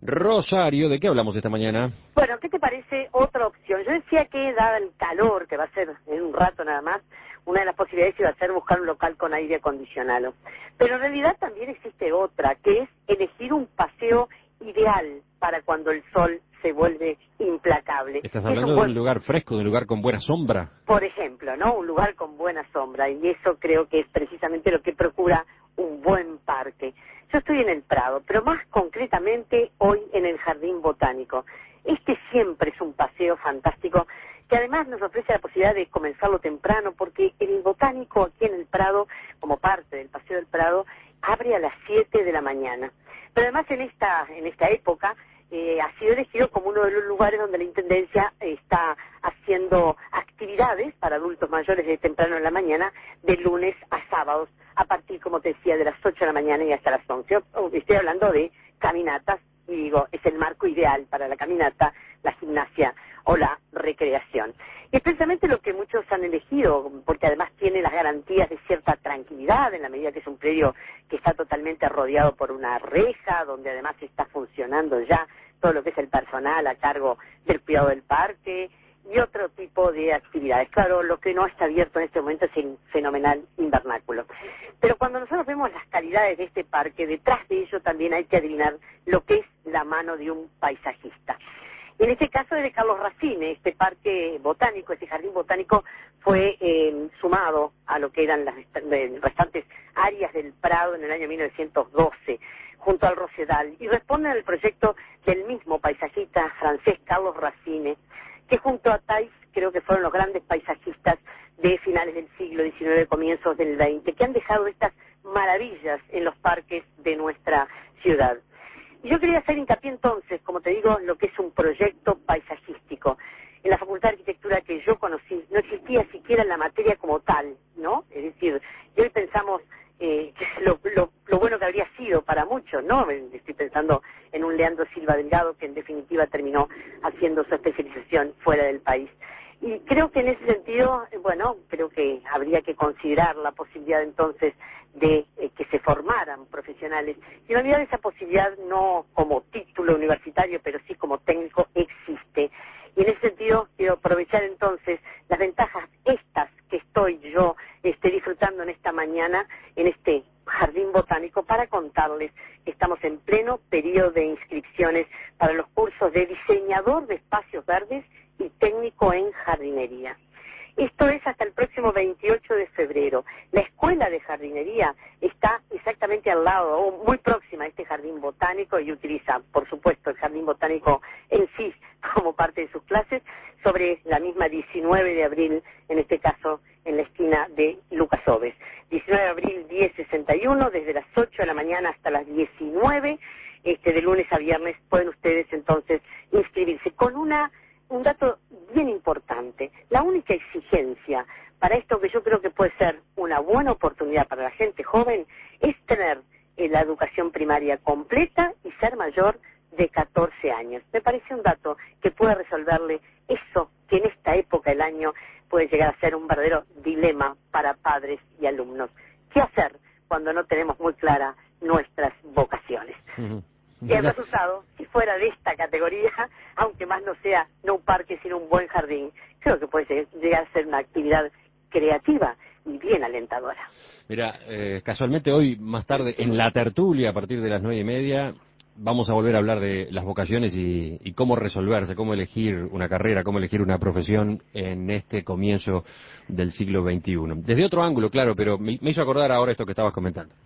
Rosario, ¿de qué hablamos esta mañana? Bueno, ¿qué te parece otra opción? Yo decía que, dada el calor que va a ser en un rato nada más, una de las posibilidades iba a ser buscar un local con aire acondicionado. Pero en realidad también existe otra, que es elegir un paseo ideal para cuando el sol se vuelve implacable. ¿Estás hablando de un lugar fresco, de un lugar con buena sombra? Por ejemplo, ¿no? Un lugar con buena sombra, y eso creo que es precisamente lo que procura un buen parque. Yo estoy en el Prado, pero más concretamente hoy en el Jardín Botánico. Este siempre es un paseo fantástico que además nos ofrece la posibilidad de comenzarlo temprano, porque el Botánico aquí en el Prado, como parte del Paseo del Prado, abre a las 7 de la mañana. Pero además en esta época ha sido elegido como uno de los lugares donde la Intendencia está haciendo actividades para adultos mayores de temprano en la mañana, de lunes a sábados, a partir, como te decía, de las 8 de la mañana y hasta las 11. Estoy hablando de caminatas, y digo, es el marco ideal para la caminata, la gimnasia o la recreación. Y es precisamente lo que muchos han elegido, porque además tiene las garantías de cierta tranquilidad, en la medida que es un predio que está totalmente rodeado por una reja, donde además está funcionando ya todo lo que es el personal a cargo del cuidado del parque y otro tipo de actividades. Claro, lo que no está abierto en este momento es el fenomenal invernáculo. Pero cuando nosotros vemos las calidades de este parque, detrás de ello también hay que adivinar lo que es la mano de un paisajista. En este caso es de Carlos Racine. Este parque botánico, este jardín botánico, fue sumado a lo que eran las restantes áreas del Prado en el año 1912, junto al Rosedal, y responden al proyecto del mismo paisajista francés Carlos Racine, que junto a Taix creo que fueron los grandes paisajistas de finales del siglo XIX, comienzos del XX, que han dejado estas maravillas en los parques de nuestra ciudad. Y yo quería hacer hincapié entonces, como te digo, en lo que es un proyecto paisajístico. En la Facultad de Arquitectura que yo conocí no existía siquiera la materia como tal, ¿no? Es decir, y hoy pensamos lo bueno que habría sido para muchos, ¿no? Estoy pensando en un Leandro Silva Delgado que en definitiva terminó haciendo su especialización fuera del país. Y creo que en ese sentido, bueno, creo que habría que considerar la posibilidad entonces de que se formaran profesionales. Y en realidad esa posibilidad no como título universitario, pero sí como técnico existe. Y en ese sentido quiero aprovechar entonces las ventajas estas que estoy yo disfrutando en esta mañana en este jardín botánico para contarles que estamos en pleno periodo de inscripciones para los cursos de diseñador de espacios verdes y técnico en jardinería. Esto es hasta el próximo 28 de febrero. La escuela de jardinería está exactamente al lado, o muy próxima a este jardín botánico, y utiliza, por supuesto, el jardín botánico en sí como parte de sus clases, sobre la misma 19 de abril, en este caso en la esquina de Lucas Oves. 19 de abril 1061, desde las 8 de la mañana hasta las 19, de lunes a viernes, pueden ustedes entonces inscribirse con un dato bien importante. La única exigencia para esto, que yo creo que puede ser una buena oportunidad para la gente joven, es tener la educación primaria completa y ser mayor de 14 años. Me parece un dato que puede resolverle eso que en esta época del año puede llegar a ser un verdadero dilema para padres y alumnos. ¿Qué hacer cuando no tenemos muy clara nuestras vocaciones? Y el resultado, si fuera de esta categoría, aunque más no sea no un parque sino un buen jardín, creo que puede llegar a ser una actividad creativa y bien alentadora. Mira, casualmente hoy, más tarde, en la tertulia, a partir de las 9:30, vamos a volver a hablar de las vocaciones y cómo resolverse, cómo elegir una carrera, cómo elegir una profesión en este comienzo del siglo XXI. Desde otro ángulo, claro, pero me hizo acordar ahora esto que estabas comentando.